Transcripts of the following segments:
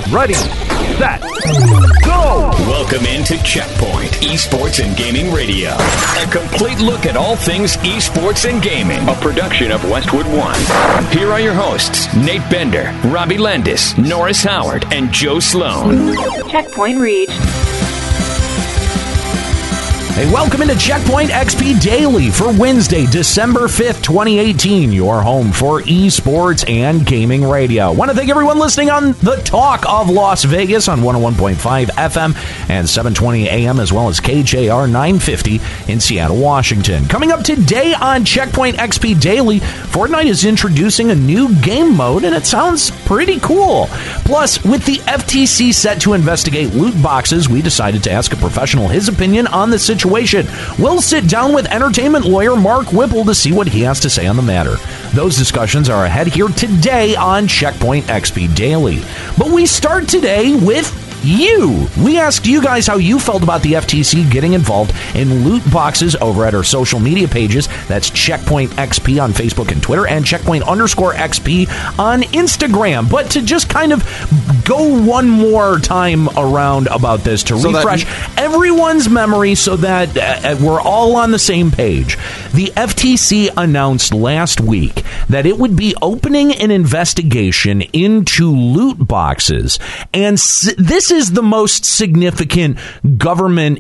Ready, set, go! Welcome into Checkpoint Esports and Gaming Radio. A complete look at all things esports and gaming. A production of Westwood One. Here are your hosts, Nate Bender, Robbie Landis, Norris Howard, and Joe Sloan. Checkpoint reached. Hey, welcome into Checkpoint XP Daily for Wednesday, December 5th, 2018. Your home for esports and gaming radio. Want to thank everyone listening on the Talk of Las Vegas on 101.5 FM and 720 AM, as well as KJR 950 in Seattle, Washington. Coming up today on Checkpoint XP Daily, Fortnite is introducing a new game mode, and it sounds pretty cool. Plus, with the FTC set to investigate loot boxes, we decided to ask a professional his opinion on the situation. We'll sit down with entertainment lawyer Mark Whipple to see what he has to say on the matter. Those discussions are ahead here today on Checkpoint XP Daily. But we start today with you. We asked you guys how you felt about the FTC getting involved in loot boxes over at our social media pages. That's Checkpoint XP on Facebook and Twitter, and Checkpoint_XP on Instagram. But to just kind of go one more time around about this, to refresh everyone's memory so that we're all on the same page. The FTC announced last week that it would be opening an investigation into loot boxes, and this is the most significant government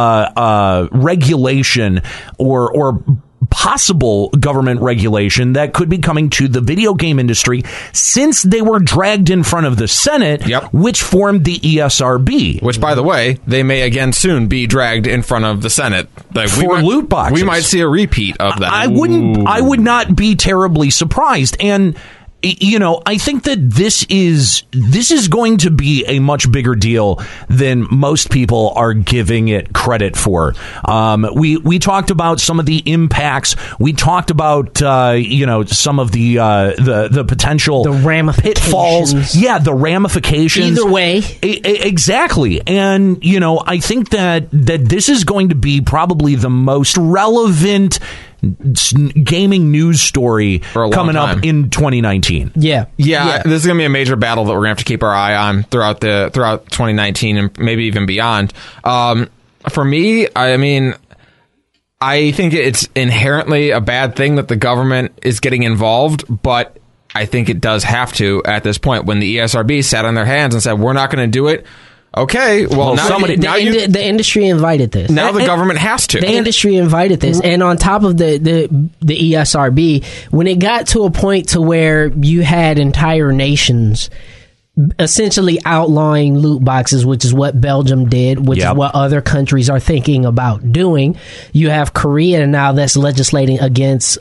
regulation or possible government regulation that could be coming to the video game industry since they were dragged in front of the Senate, which formed the ESRB. Which, by the way, they may again soon be dragged in front of the Senate. For loot boxes. We might see a repeat of that. I would not be terribly surprised. And you know, I think that this is going to be a much bigger deal than most people are giving it credit for. We talked about some of the impacts. We talked about some of the potential pitfalls. Yeah, the ramifications. Either way, exactly. And I think that this is going to be probably the most relevant gaming news story coming up in 2019. Yeah. This is going to be a major battle that we're going to have to keep our eye on throughout 2019 and maybe even beyond. For me, I mean, I think it's inherently a bad thing that the government is getting involved, but I think it does have to at this point. When the ESRB sat on their hands and said, we're not going to do it. Okay, well, the industry invited this. Now the government has to. The industry invited this, and on top of the ESRB, when it got to a point to where you had entire nations essentially outlawing loot boxes, which is what Belgium did, which is what other countries are thinking about doing. You have Korea now that's legislating against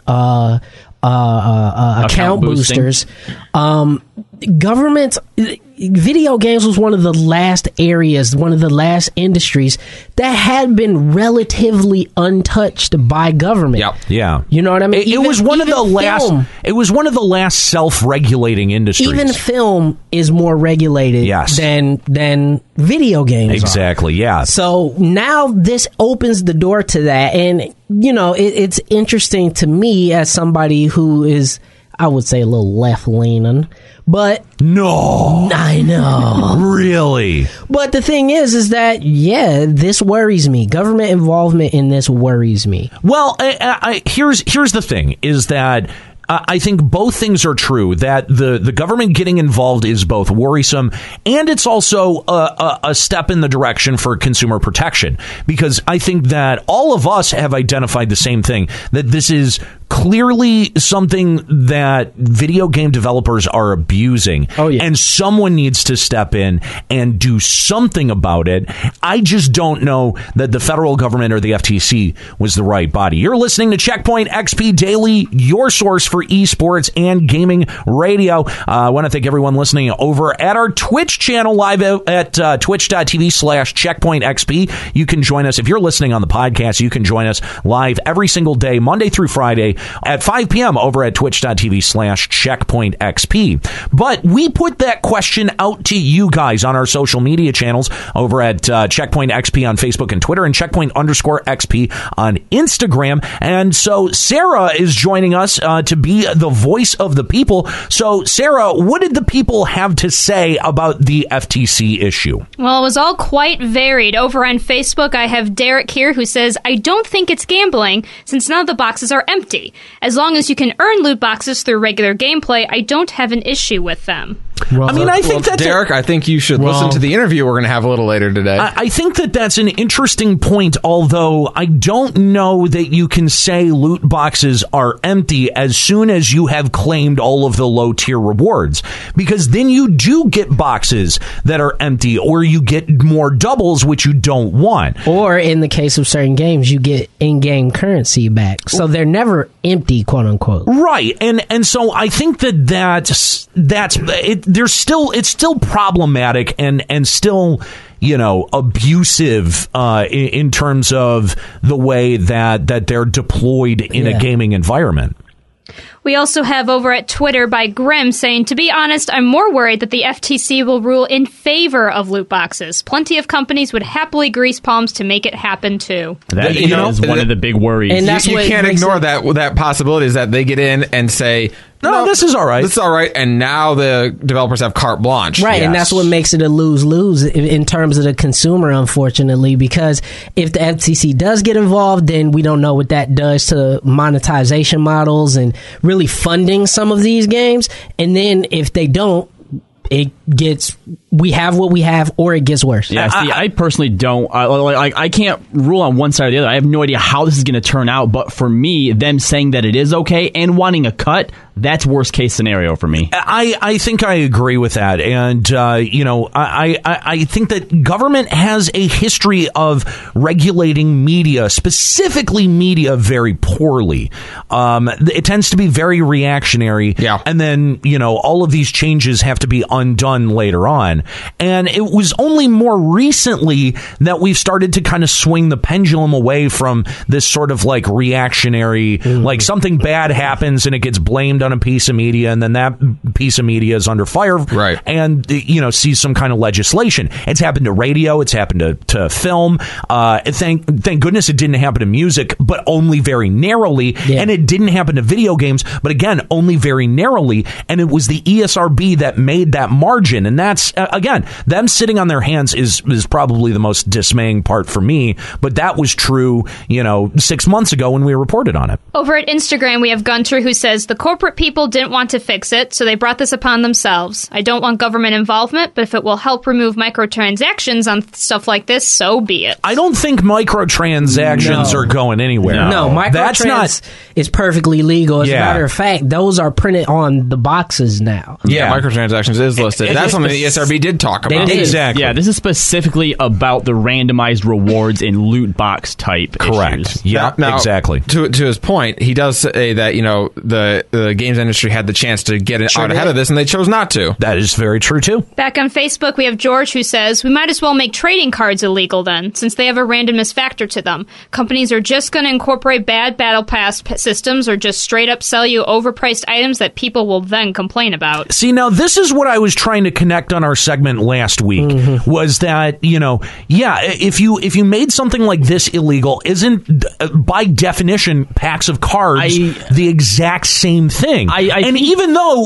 account boosters. Governments, video games was one of the last areas, one of the last industries that had been relatively untouched by government. Yeah. You know what I mean? It was one of the last self-regulating industries. Even film is more regulated than video games. Exactly, yeah. So now this opens the door to that, and it's interesting to me as somebody who is, I would say, a little left-leaning, but... No! I know. Really? But the thing is that, this worries me. Government involvement in this worries me. Well, here's the thing, is that I think both things are true, that the government getting involved is both worrisome and it's also a step in the direction for consumer protection, because I think that all of us have identified the same thing, that this is clearly something that video game developers are abusing. And someone needs to step in and do something about it. I just don't know that the federal government or the FTC was the right body. You're listening to Checkpoint XP Daily, your source for esports and gaming radio. I want to thank everyone listening over at our Twitch channel, live at twitch.tv/checkpointxp. You can join us if you're listening on the podcast. You can join us live every single day, Monday through Friday, at 5 p.m. over at twitch.tv/checkpointxp. But we put that question out to you guys on our social media channels over at Checkpoint XP on Facebook and Twitter and Checkpoint_XP on Instagram. And so Sarah is joining us to be the voice of the people. So Sarah, what did the people have to say about the FTC issue? Well, it was all quite varied. Over on Facebook, I have Derek here who says, I don't think it's gambling since none of the boxes are empty. As long as you can earn loot boxes through regular gameplay, I don't have an issue with them. Well, I mean, I think that's Derek, I think you should listen to the interview we're going to have a little later today. I think that's an interesting point, although I don't know that you can say loot boxes are empty as soon as you have claimed all of the low-tier rewards, because then you do get boxes that are empty, or you get more doubles, which you don't want. Or in the case of certain games, you get in-game currency back. So they're never empty, quote-unquote. Right, and so I think that's it. It's still problematic and still, abusive in terms of the way that they're deployed in a gaming environment. We also have over at Twitter by Grim saying, to be honest, I'm more worried that the FTC will rule in favor of loot boxes. Plenty of companies would happily grease palms to make it happen, too. That is one of the big worries. And that's you can't ignore that possibility is that they get in and say, no, this is all right. This is all right. And now the developers have carte blanche. Right, Yes. and that's what makes it a lose-lose in terms of the consumer, unfortunately, because if the FTC does get involved, then we don't know what that does to monetization models and really funding some of these games. And then if they don't, we have what we have, or it gets worse. Yeah, see, I personally don't. I can't rule on one side or the other. I have no idea how this is going to turn out. But for me, them saying that it is okay and wanting a cut, that's worst case scenario for me. I think I agree with that, and I think that government has a history of regulating media, specifically media, very poorly. It tends to be very reactionary, and then all of these changes have to be undone later on. And it was only more recently that we've started to kind of swing the pendulum away from this sort of like reactionary, like something bad happens and it gets blamed on a piece of media, and then that piece of media is under fire, right? And sees some kind of legislation. It's happened to radio. It's happened to film. Thank goodness it didn't happen to music, but only very narrowly. Yeah. And it didn't happen to video games, but again, only very narrowly. And it was the ESRB that made that margin, and that's again, them sitting on their hands is probably the most dismaying part for me. But that was true, 6 months ago when we reported on it. Over at Instagram, we have Gunter who says, the corporate people didn't want to fix it, so they brought this upon themselves. I don't want government involvement, but if it will help remove microtransactions on stuff like this, so be it. I don't think microtransactions are going anywhere. No, microtrans is perfectly legal. As a matter of fact, those are printed on the boxes now. Yeah, microtransactions is listed. That's something the ESRB did talk about. Exactly. Yeah, this is specifically about the randomized rewards in loot box type Correct. issues. Yeah, now, exactly. To his point, he does say that the games industry had the chance to get out ahead of this, and they chose not to. That is very true too. Back on Facebook, we have George who says, we might as well make trading cards illegal then, since they have a randomness factor to them. Companies are just going to incorporate bad battle pass systems or just straight up sell you overpriced items that people will then complain about. See, now this is what I was trying to connect on our segment last week, was that, if you made something like this illegal, isn't by definition packs of cards the exact same thing? Even though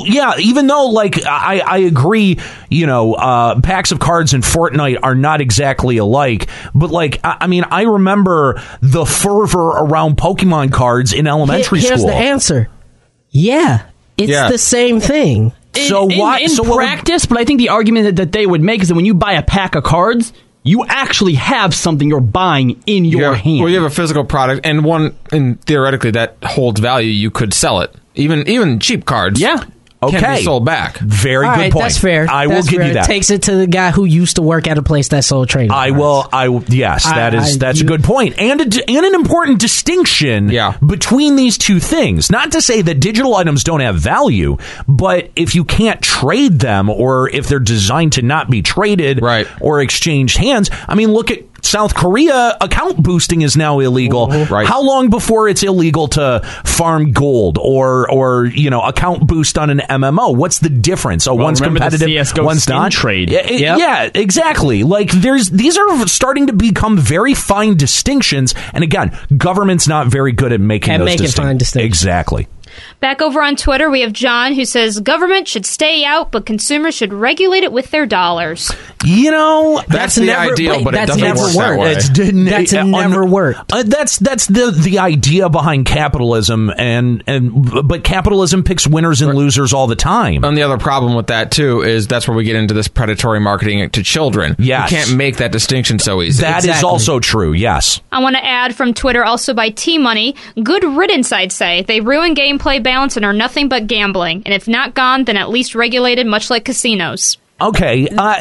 I agree, packs of cards in Fortnite are not exactly alike, but I remember the fervor around Pokemon cards in elementary school. Here's the answer. Yeah, it's the same thing. In practice, but I think the argument that they would make is that when you buy a pack of cards, you actually have something you're buying in your hand. Well, you have a physical product, and theoretically that holds value. You could sell it, even cheap cards. Yeah. Can be sold back. Very good point. That's fair. I will give you that. It takes it to the guy who used to work at a place that sold trading cards. Yes, that's a good point, and an important distinction between these two things. Not to say that digital items don't have value, but if you can't trade them, or if they're designed to not be traded or exchanged hands, look at South Korea, account boosting is now illegal. Right. How long before it's illegal to farm gold or account boost on an MMO? What's the difference? One's competitive, one's not. Trade. Yeah, exactly. Like these are starting to become very fine distinctions, and again, government's not very good at making fine distinctions. Exactly. Back over on Twitter, we have John who says government should stay out, but consumers should regulate it with their dollars. That's the ideal, but it doesn't work that way. That's never worked. That's the idea behind capitalism, but capitalism picks winners and losers all the time. And the other problem with that too is that's where we get into this predatory marketing to children. Yes. You can't make that distinction so easy. That is also true. Yes. I want to add from Twitter, also by T-Money, good riddance, I'd say. They ruin gameplay balance and are nothing but gambling. And if not gone, then at least regulated, much like casinos. Okay. Now,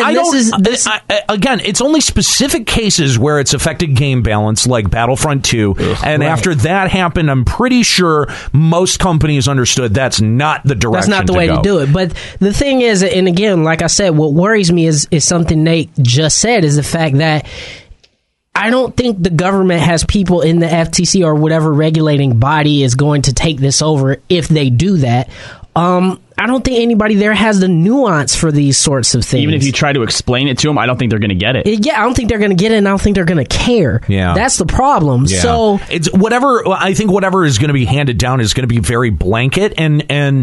again, it's only specific cases where it's affected game balance, like Battlefront 2. After that happened, I'm pretty sure most companies understood that's not the direction. That's not the way to do it. But the thing is, and again, like I said, what worries me is something Nate just said, is the fact that I don't think the government has people in the FTC or whatever regulating body is going to take this over if they do that. I don't think anybody there has the nuance for these sorts of things. Even if you try to explain it to them, I don't think they're going to get it. I don't think they're going to get it, and I don't think they're going to care. Yeah. That's the problem. Yeah. So it's whatever. I think whatever is going to be handed down is going to be very blanket, and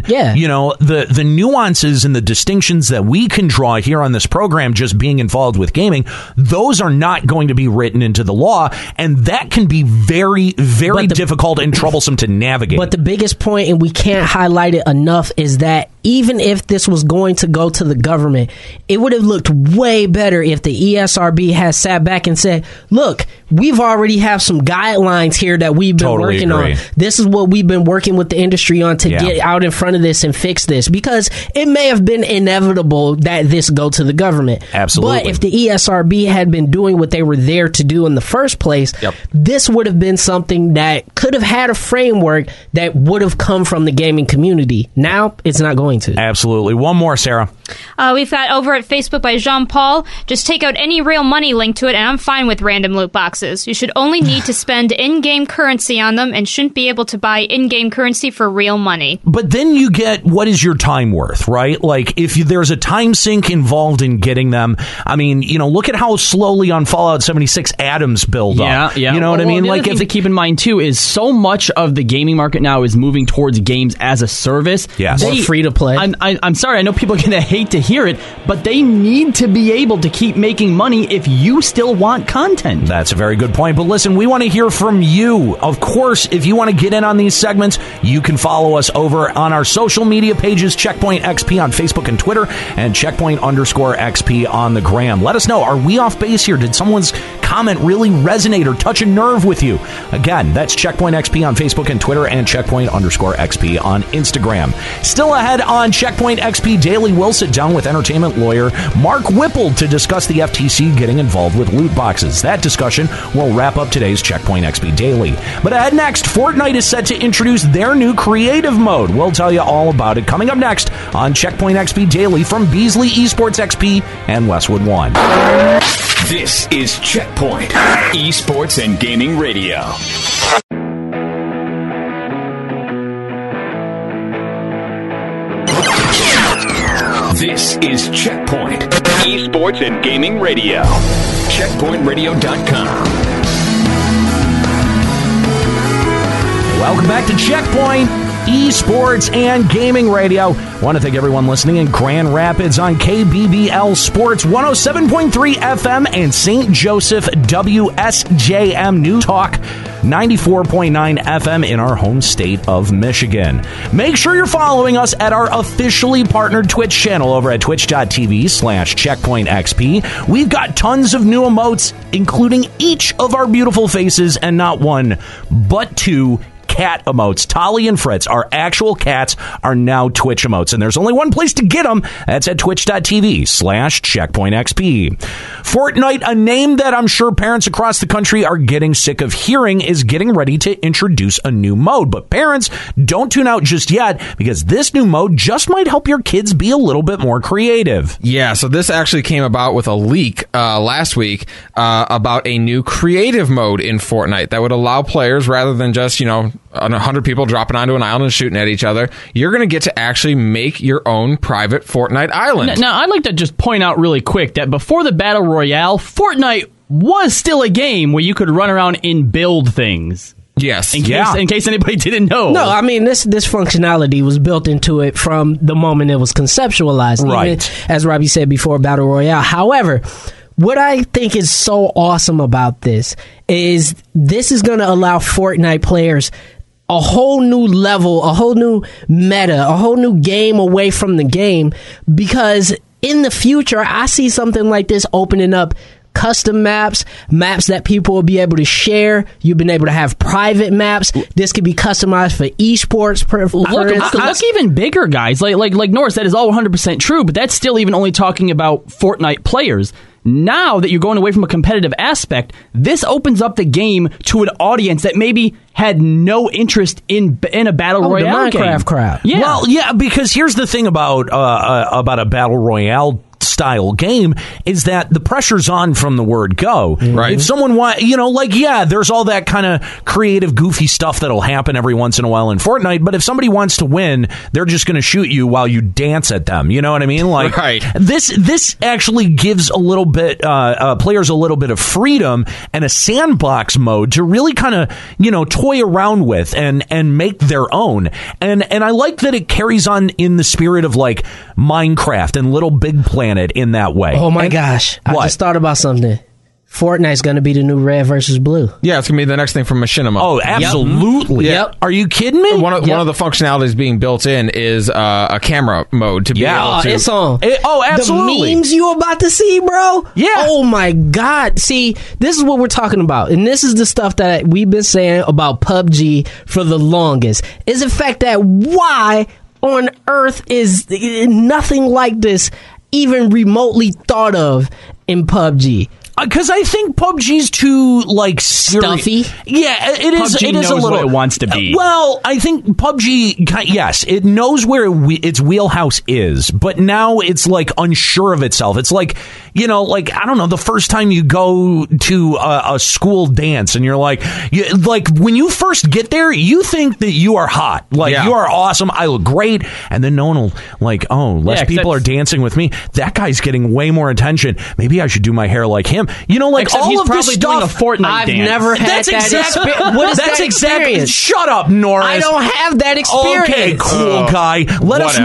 the nuances and the distinctions that we can draw here on this program, just being involved with gaming, those are not going to be written into the law, and that can be very, very difficult and troublesome to navigate. But the biggest point, and we can't highlight it enough, is that even if this was going to go to the government, it would have looked way better if the ESRB had sat back and said, look, we've already have some guidelines here that we've been working on. This is what we've been working with the industry on to get out in front of this and fix this, because it may have been inevitable that this go to the government. Absolutely. But if the ESRB had been doing what they were there to do in the first place, this would have been something that could have had a framework that would have come from the gaming community. Now, it's not going to. Absolutely. One more, Sarah. We've got over at Facebook by Jean-Paul, just take out any real money link to it, and I'm fine with random loot boxes. You should only need to spend in-game currency on them and shouldn't be able to buy in-game currency for real money. But then you get, what is your time worth, right? Like, if there's a time sink involved in getting them, I mean, look at how slowly on Fallout 76 atoms build up. Yeah. You know what I mean? The other thing to keep in mind, too, is so much of the gaming market now is moving towards games as a service. Yes. Or free to play. I'm sorry, I know people are going to hate to hear it, but they need to be able to keep making money if you still want content. That's a very good point. But listen, we want to hear from you. Of course, if you want to get in on these segments, you can follow us over on our social media pages, Checkpoint XP on Facebook and Twitter, and Checkpoint_XP on the gram. Let us know, are we off base here? Did someone's comment really resonate or touch a nerve with you? Again, that's Checkpoint XP on Facebook and Twitter, and Checkpoint_XP on Instagram. Still ahead on Checkpoint XP Daily, we'll sit down with entertainment lawyer Mark Whipple to discuss the FTC getting involved with loot boxes. That discussion will wrap up today's Checkpoint XP Daily. But ahead next, Fortnite is set to introduce their new creative mode. We'll tell you all about it coming up next on Checkpoint XP Daily from Beasley Esports XP and Westwood One. This is Checkpoint Esports and Gaming Radio. This is Checkpoint Esports and Gaming Radio. CheckpointRadio.com. Welcome back to Checkpoint Esports and Gaming Radio. Want to thank everyone listening in Grand Rapids on KBBL Sports 107.3 FM and St. Joseph WSJM New Talk 94.9 FM in our home state of Michigan. Make sure you're following us at our officially partnered Twitch channel over at twitch.tv/CheckpointXP. We've got tons of new emotes, including each of our beautiful faces, and not one, but two cat emotes. Tolly and Fritz, our actual cats, are now Twitch emotes, and there's only one place to get them. That's at twitch.tv/CheckpointXP. Fortnite, a name that I'm sure parents across the country are getting sick of hearing, is getting ready to introduce a new mode. But parents, don't tune out just yet, because this new mode just might help your kids be a little bit more creative. Yeah, so this actually came about with a leak last week about a new creative mode in Fortnite that would allow players, rather than just, 100 people dropping onto an island and shooting at each other, you're going to get to actually make your own private Fortnite island. Now, I'd like to just point out really quick that before the Battle Royale, Fortnite was still a game where you could run around and build things. Yes. In case anybody didn't know. No, I mean, this functionality was built into it from the moment it was conceptualized. Right. Even, as Robbie said before, Battle Royale. However, what I think is so awesome about this is going to allow Fortnite players a whole new level, a whole new meta, a whole new game away from the game, because in the future, I see something like this opening up custom maps that people will be able to share. You've been able to have private maps. This could be customized for esports. Look even bigger, guys. Like Norris, that is all 100% true, but that's still even only talking about Fortnite players. Now that you're going away from a competitive aspect, this opens up the game to an audience that maybe had no interest in a Battle Royale the Minecraft crowd. Yeah. Well, yeah, because here's the thing about a Battle Royale style game is that the pressure's on from the word go. Right. If someone there's all that kind of creative, goofy stuff that'll happen every once in a while in Fortnite, but if somebody wants to win, they're just going to shoot you while you dance at them. You know what I mean? Like, right. This actually gives a little bit players a little bit of freedom and a sandbox mode to really kind of toy around with and make their own. And I like that it carries on in the spirit of like Minecraft and Little Big Planet in that way. Oh my gosh. I just thought about something. Fortnite's going to be the new Red versus Blue. Yeah, it's going to be the next thing from Machinima. Oh, absolutely. Yep. Are you kidding me? One of the functionalities being built in is a camera mode to be able to... it's on. Absolutely. The memes you about to see, bro? Yeah. Oh my God. See, this is what we're talking about. And this is the stuff that we've been saying about PUBG for the longest. Is the fact that why on earth is nothing like this even remotely thought of in PUBG? Because I think PUBG's too stuffy. Yeah, it is. PUBG it is knows a little. what it wants to be. Well, I think PUBG. Yes, it knows where its wheelhouse is, but now it's like unsure of itself. It's like I don't know. The first time you go to a school dance and you're like when you first get there, you think that you are hot, you are awesome. I look great, and then no one will less people are dancing with me. That guy's getting way more attention. Maybe I should do my hair like him. Except all he's of this probably doing a stuff. Fortnite I've dance. never had That's that exactly. What is That's that exactly. experience? Shut up, Norris. I don't have that experience. Okay, cool guy. Let us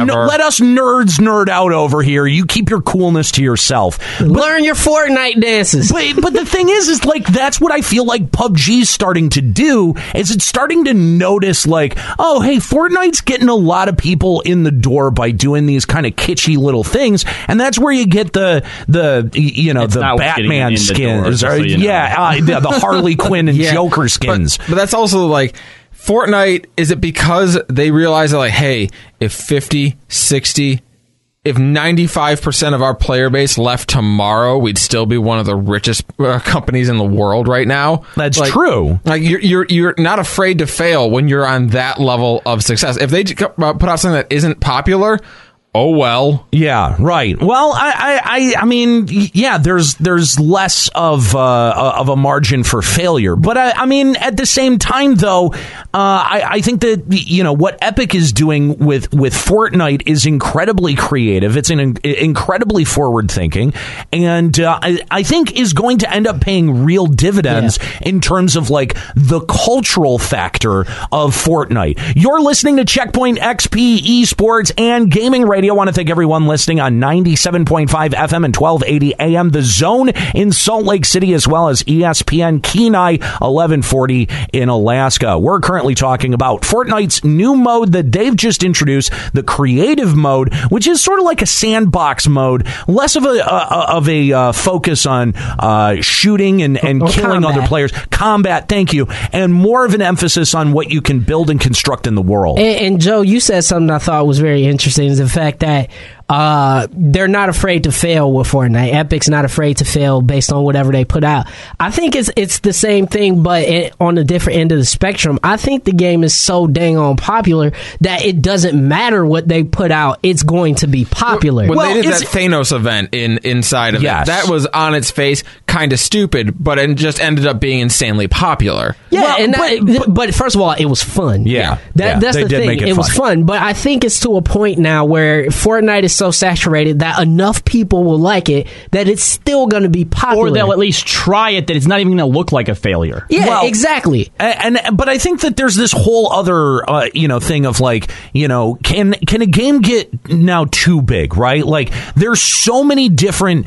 nerds nerd out over here. You keep your coolness to yourself. Learn your Fortnite dances. But the thing is that's what I feel like PUBG's starting to do. Is it's starting to notice oh hey, Fortnite's getting a lot of people in the door by doing these kind of kitschy little things, and that's where you get the Batman skins, the Harley Quinn and Joker skins. But that's also Fortnite, is it because they realize that hey, if 50, 60, if 95% of our player base left tomorrow, we'd still be one of the richest companies in the world right now? That's true. You're not afraid to fail when you're on that level of success. If they put out something that isn't popular, oh well. Yeah, right. Well, I mean, yeah, there's less of a margin for failure, but I mean, at the same time, though, I think that what Epic is doing with Fortnite is incredibly creative. It's incredibly forward thinking, and I think is going to end up paying real dividends in terms of the cultural factor of Fortnite. You're listening to Checkpoint XP Esports and Gaming Radio Radio. I want to thank everyone listening on 97.5 FM and 1280 AM. The Zone in Salt Lake City, as well as ESPN Kenai 1140 in Alaska. We're currently talking about Fortnite's new mode that they've just introduced, the creative mode, which is sort of like a sandbox mode, less of a focus on shooting and killing combat. other players, combat, thank you, and more of an emphasis on what you can build and construct in the world. And Joe, you said something I thought was very interesting, is the fact that they're not afraid to fail with Fortnite. Epic's not afraid to fail based on whatever they put out. I think it's the same thing, but on a different end of the spectrum. I think the game is so dang on popular that it doesn't matter what they put out; it's going to be popular. When they did that Thanos event inside of it, that was on its face kind of stupid, but it just ended up being insanely popular. Yeah, but first of all, it was fun. That's the thing. It was fun, but I think it's to a point now where Fortnite is so saturated that enough people will like it that it's still going to be popular. Or they'll at least try it, that it's not even going to look like a failure. Yeah, exactly. But I think that there's this whole other thing of like, can a game get now too big, right? Like there's so many different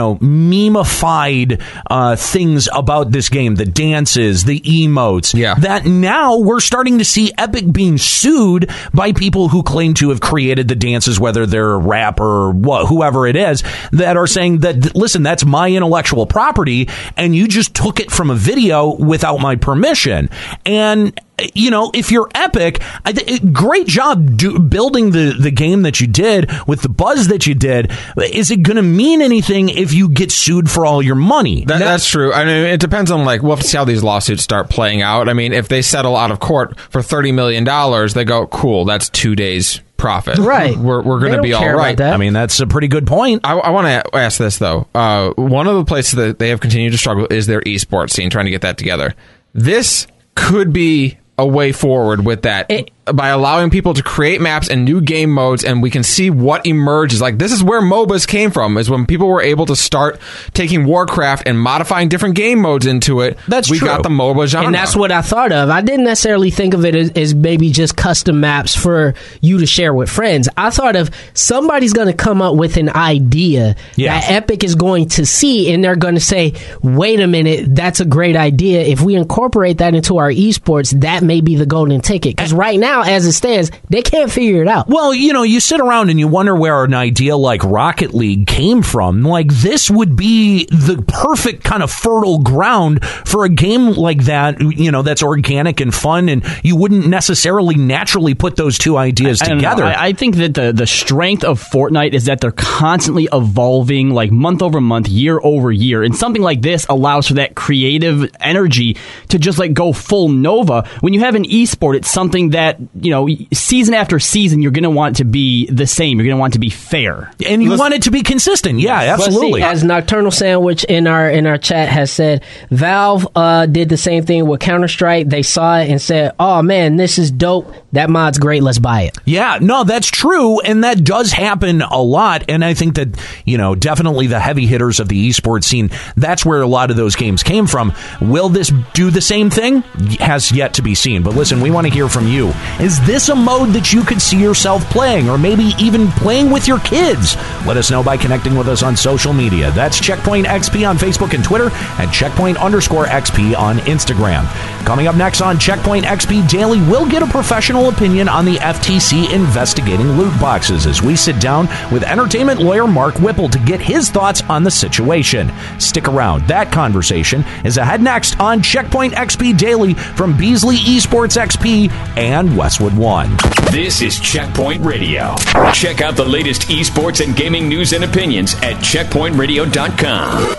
meme-ified things about this game, the dances, the emotes, that now we're starting to see Epic being sued by people who claim to have created the dances, whether they're a rapper or whoever it is, that are saying that, listen, that's my intellectual property and you just took it from a video without my permission. And if you're Epic, great job building the game that you did with the buzz that you did. Is it going to mean anything if you get sued for all your money? That's true. I mean, it depends on we'll have to see how these lawsuits start playing out. I mean, if they settle out of court for $30 million, they go, cool, that's 2 days profit. Right. We're going to be all right. I mean, that's a pretty good point. I want to ask this, though. One of the places that they have continued to struggle is their esports scene, trying to get that together. This could be a way forward with that by allowing people to create maps and new game modes, and we can see what emerges. Like, this is where MOBAs came from, is when people were able to start taking Warcraft and modifying different game modes into it. We got the MOBA genre. And that's what I thought of. I didn't necessarily think of it as maybe just custom maps for you to share with friends. I thought of somebody's going to come up with an idea that Epic is going to see, and they're going to say, wait a minute, that's a great idea. If we incorporate that into our esports, that may be the golden ticket. Because right now, as it stands, they can't figure it out. Well, you sit around and you wonder where an idea like Rocket League came from. Like, this would be the perfect kind of fertile ground for a game like that, that's organic and fun, and you wouldn't necessarily naturally put those two ideas together. I think that the strength of Fortnite is that they're constantly evolving, like month over month, year over year, and something like this allows for that creative energy to just go full Nova. When you have an esport, it's something that, season after season, you're going to want to be the same. You're going to want to be fair. And you want it to be consistent. Yeah, absolutely. See, as Nocturnal Sandwich in our chat has said, Valve did the same thing with Counter-Strike. They saw it and said, oh man, this is dope. That mod's great. Let's buy it. Yeah, no, that's true. And that does happen a lot. And I think that, definitely the heavy hitters of the esports scene, that's where a lot of those games came from. Will this do the same thing? Has yet to be seen. But listen, we want to hear from you. Is this a mode that you could see yourself playing, or maybe even playing with your kids? Let us know by connecting with us on social media. That's Checkpoint XP on Facebook and Twitter, and Checkpoint_XP on Instagram. Coming up next on Checkpoint XP Daily, we'll get a professional opinion on the FTC investigating loot boxes as we sit down with entertainment lawyer Mark Whipple to get his thoughts on the situation. Stick around. That conversation is ahead next on Checkpoint XP Daily from Beasley Esports XP and Westwood One. This is Checkpoint Radio. Check out the latest esports and gaming news and opinions at checkpointradio.com.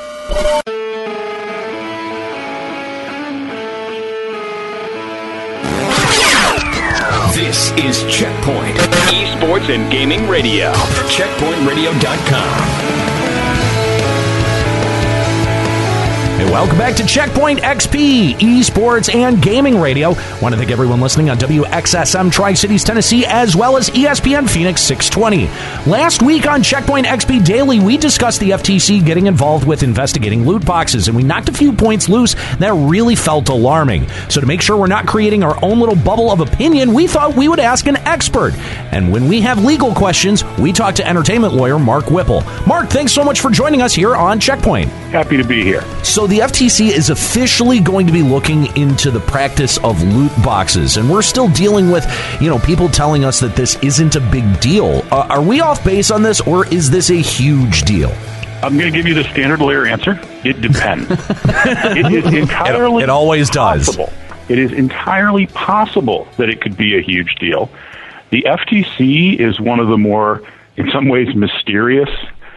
This is Checkpoint Esports and Gaming Radio. checkpointradio.com. Hey, welcome back to Checkpoint XP, Esports and Gaming Radio. Want to thank everyone listening on WXSM Tri-Cities, Tennessee, as well as ESPN Phoenix 620. Last week on Checkpoint XP Daily, we discussed the FTC getting involved with investigating loot boxes, and we knocked a few points loose that really felt alarming. So to make sure we're not creating our own little bubble of opinion, we thought we would ask an expert. And when we have legal questions, we talk to entertainment lawyer Mark Whipple. Mark, thanks so much for joining us here on Checkpoint. Happy to be here. So the FTC is officially going to be looking into the practice of loot boxes, and we're still dealing with, people telling us that this isn't a big deal. Are we off base on this, or is this a huge deal? I'm going to give you the standard lawyer answer. It depends. It is entirely it always possible. does. It is entirely possible that it could be a huge deal. The FTC is one of the more, in some ways, mysterious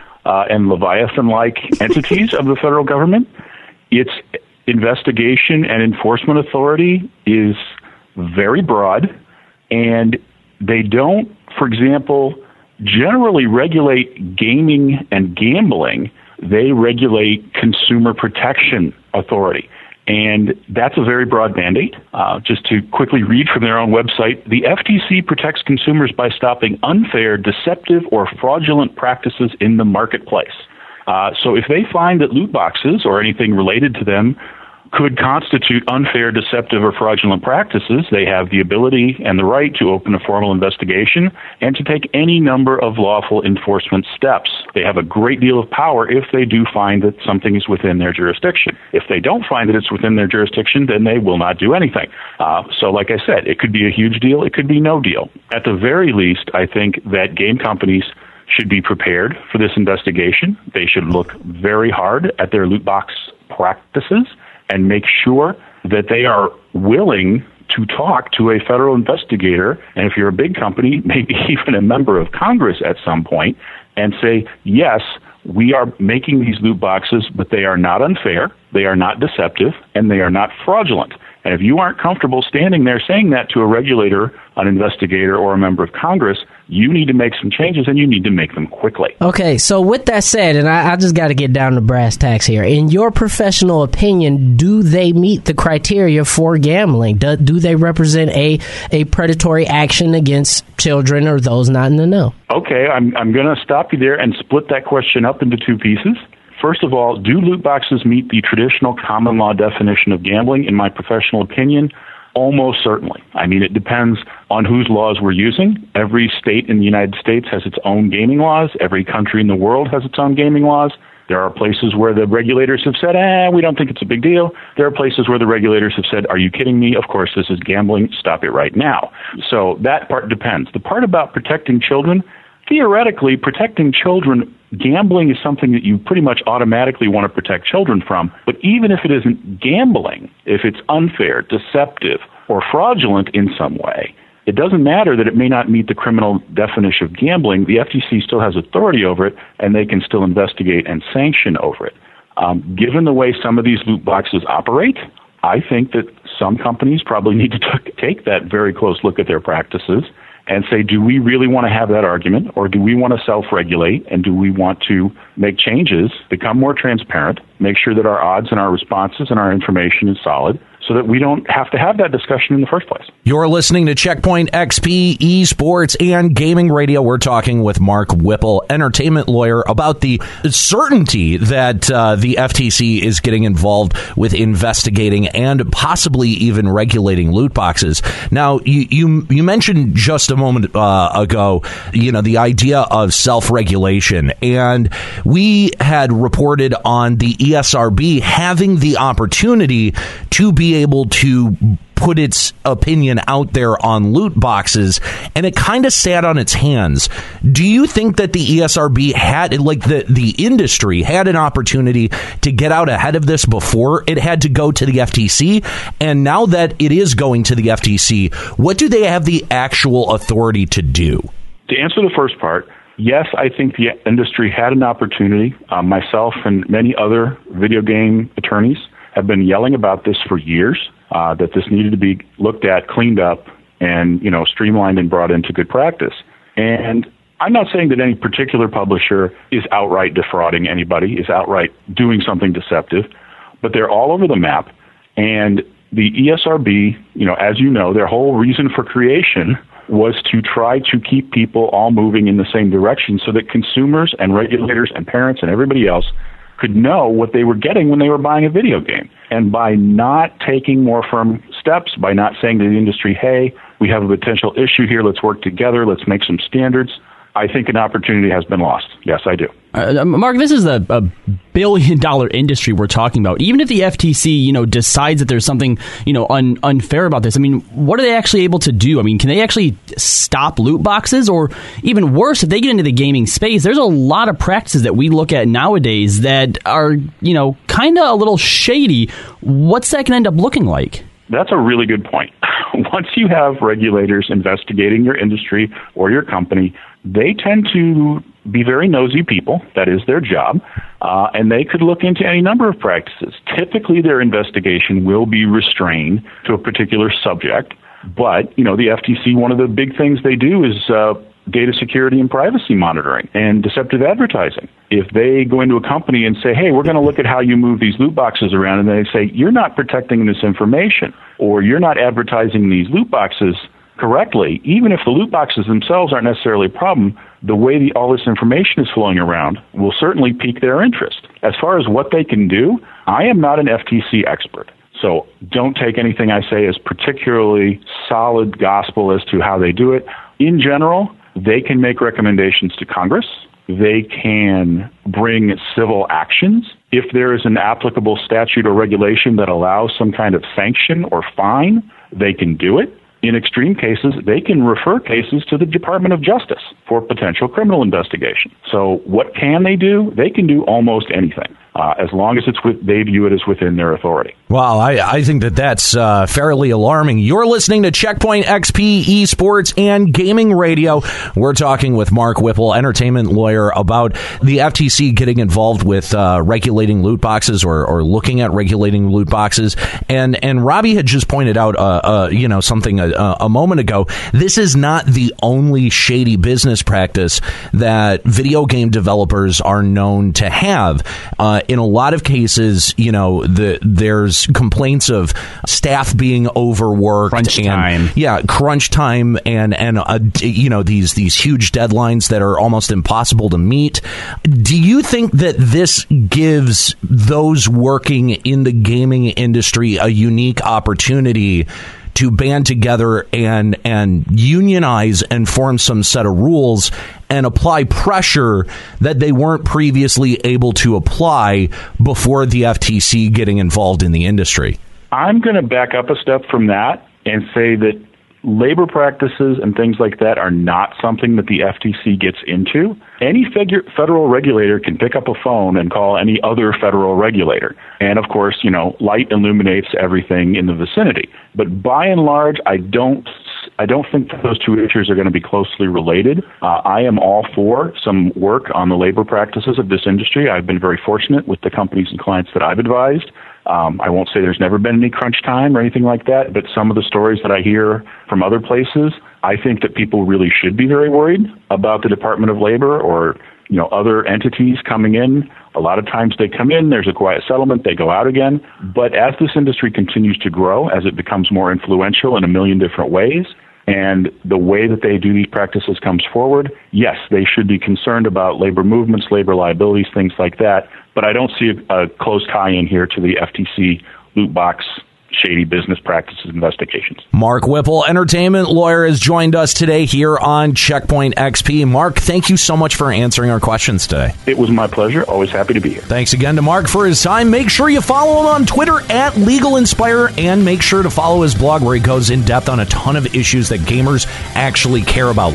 and Leviathan-like entities of the federal government. Its investigation and enforcement authority is very broad, and they don't, for example, generally regulate gaming and gambling. They regulate consumer protection authority. And that's a very broad mandate. Just to quickly read from their own website, the FTC protects consumers by stopping unfair, deceptive, or fraudulent practices in the marketplace. So if they find that loot boxes or anything related to them could constitute unfair, deceptive, or fraudulent practices, they have the ability and the right to open a formal investigation and to take any number of lawful enforcement steps. They have a great deal of power if they do find that something is within their jurisdiction. If they don't find that it's within their jurisdiction, then they will not do anything. So like I said, it could be a huge deal, it could be no deal. At the very least, I think that game companies should be prepared for this investigation. They should look very hard at their loot box practices and make sure that they are willing to talk to a federal investigator, and if you're a big company, maybe even a member of Congress at some point, and say, yes, we are making these loot boxes, but they are not unfair, they are not deceptive, and they are not fraudulent. And if you aren't comfortable standing there saying that to a regulator, an investigator, or a member of Congress, you need to make some changes, and you need to make them quickly. Okay, so with that said, and I just got to get down to brass tacks here. In your professional opinion, do they meet the criteria for gambling? Do they represent a predatory action against children or those not in the know? Okay, I'm going to stop you there and split that question up into two pieces. First of all, do loot boxes meet the traditional common law definition of gambling? In my professional opinion, almost certainly. I mean, it depends on whose laws we're using. Every state in the United States has its own gaming laws. Every country in the world has its own gaming laws. There are places where the regulators have said, we don't think it's a big deal. There are places where the regulators have said, are you kidding me? Of course, this is gambling. Stop it right now. So that part depends. The part about protecting children, theoretically, protecting children, gambling is something that you pretty much automatically want to protect children from. But even if it isn't gambling, if it's unfair, deceptive, or fraudulent in some way, it doesn't matter that it may not meet the criminal definition of gambling. The FTC still has authority over it, and they can still investigate and sanction over it. Given the way some of these loot boxes operate, I think that some companies probably need to take that very close look at their practices and say, do we really want to have that argument, or do we want to self-regulate, and do we want to make changes, become more transparent, make sure that our odds and our responses and our information is solid, so that we don't have to have that discussion in the first place. You're listening to Checkpoint XP, Esports and Gaming Radio. We're talking with Mark Whipple, entertainment lawyer, about the certainty that the FTC is getting involved with investigating and possibly even regulating loot boxes. Now, you mentioned just a moment ago, the idea of self-regulation, and we had reported on the ESRB having the opportunity to be able to put its opinion out there on loot boxes, and it kind of sat on its hands. Do you think that the ESRB had, like the industry, had an opportunity to get out ahead of this before it had to go to the FTC? And now that it is going to the FTC, what do they have the actual authority to do? To answer the first part, yes, I think the industry had an opportunity. Myself and many other video game attorneys have been yelling about this for years, that this needed to be looked at, cleaned up, and streamlined and brought into good practice. And I'm not saying that any particular publisher is outright defrauding anybody, is outright doing something deceptive, but they're all over the map. And the ESRB, as you know, their whole reason for creation was to try to keep people all moving in the same direction so that consumers and regulators and parents and everybody else could know what they were getting when they were buying a video game. And by not taking more firm steps, by not saying to the industry, hey, we have a potential issue here, let's work together, let's make some standards, I think an opportunity has been lost. Yes, I do. Mark, this is a billion-dollar industry we're talking about. Even if the FTC, decides that there's something, unfair about this, I mean, what are they actually able to do? I mean, can they actually stop loot boxes? Or even worse, if they get into the gaming space, there's a lot of practices that we look at nowadays that are, kind of a little shady. What's that going to end up looking like? That's a really good point. Once you have regulators investigating your industry or your company, they tend to be very nosy people. That is their job. And they could look into any number of practices. Typically, their investigation will be restrained to a particular subject. But, the FTC, one of the big things they do is data security and privacy monitoring and deceptive advertising. If they go into a company and say, hey, we're going to look at how you move these loot boxes around, and they say, you're not protecting this information, or you're not advertising these loot boxes correctly, even if the loot boxes themselves aren't necessarily a problem, the way all this information is flowing around will certainly pique their interest. As far as what they can do, I am not an FTC expert. So don't take anything I say as particularly solid gospel as to how they do it. In general, they can make recommendations to Congress. They can bring civil actions. If there is an applicable statute or regulation that allows some kind of sanction or fine, they can do it. In extreme cases, they can refer cases to the Department of Justice for potential criminal investigation. So what can they do? They can do almost anything, as long as they view it as within their authority. Well, I think that's fairly alarming. You're listening to Checkpoint XP Esports and Gaming Radio. We're talking with Mark Whipple, entertainment lawyer, about the FTC getting involved with regulating loot boxes or looking at regulating loot boxes. And Robbie had just pointed out, something a moment ago. This is not the only shady business practice that video game developers are known to have. In a lot of cases, there's complaints of staff being overworked, crunch time, and these huge deadlines that are almost impossible to meet. Do you think that this gives those working in the gaming industry a unique opportunity to band together and unionize and form some set of rules and apply pressure that they weren't previously able to apply before the FTC getting involved in the industry? I'm going to back up a step from that and say that labor practices and things like that are not something that the FTC gets into. Any federal regulator can pick up a phone and call any other federal regulator. And of course, light illuminates everything in the vicinity. But by and large, I don't think that those two issues are going to be closely related. I am all for some work on the labor practices of this industry. I've been very fortunate with the companies and clients that I've advised. I won't say there's never been any crunch time or anything like that, but some of the stories that I hear from other places, I think that people really should be very worried about the Department of Labor or other entities coming in. A lot of times they come in, there's a quiet settlement, they go out again. But as this industry continues to grow, as it becomes more influential in a million different ways, and the way that they do these practices comes forward, yes, they should be concerned about labor movements, labor liabilities, things like that. But I don't see a close tie-in here to the FTC loot box shady business practices investigations. Mark Whipple, entertainment lawyer, has joined us today here on Checkpoint XP. Mark, thank you so much for answering our questions today. It was my pleasure. Always happy to be here. Thanks again to Mark for his time. Make sure you follow him on Twitter at LegalInspire, and make sure to follow his blog where he goes in depth on a ton of issues that gamers actually care about.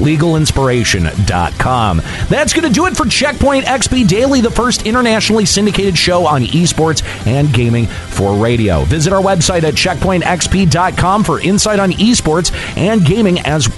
LegalInspiration.com. That's going to do it for Checkpoint XP Daily, the first internationally syndicated show on esports and gaming for radio. Visit our website at checkpointxp.com for insight on esports and gaming as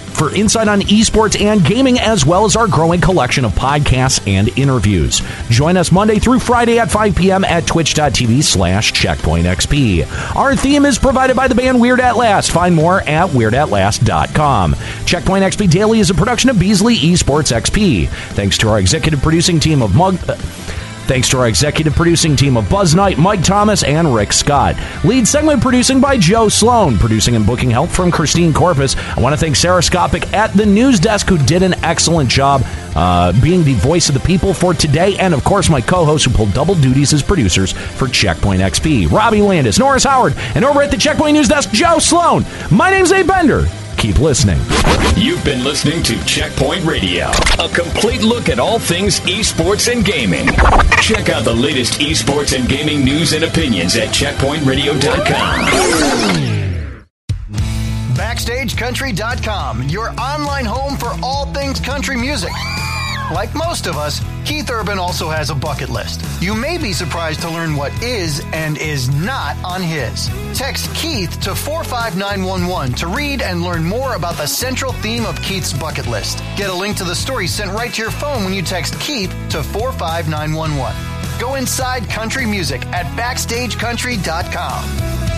well as our growing collection of podcasts and interviews. Join us Monday through Friday at 5 p.m. at twitch.tv/checkpointxp. Our theme is provided by the band Weird At Last. Find more at weirdAtLast.com. Checkpoint XP Daily is a production of Beasley Esports XP. Thanks to our executive producing team of Thanks to our executive producing team of Buzz Knight, Mike Thomas, and Rick Scott. Lead segment producing by Joe Sloan. Producing and booking help from Christine Corpus. I want to thank Sarah Skopic at the news desk, who did an excellent job being the voice of the people for today. And, of course, my co-hosts who pulled double duties as producers for Checkpoint XP. Robbie Landis, Norris Howard, and over at the Checkpoint News Desk, Joe Sloan. My name's Nate Bender. Keep listening. You've been listening to Checkpoint Radio, a complete look at all things esports and gaming. Check out the latest esports and gaming news and opinions at checkpointradio.com. BackstageCountry.com, your online home for all things country music. Like most of us, Keith Urban also has a bucket list. You may be surprised to learn what is and is not on his. Text Keith to 45911 to read and learn more about the central theme of Keith's bucket list. Get a link to the story sent right to your phone when you text Keith to 45911. Go inside country music at BackstageCountry.com.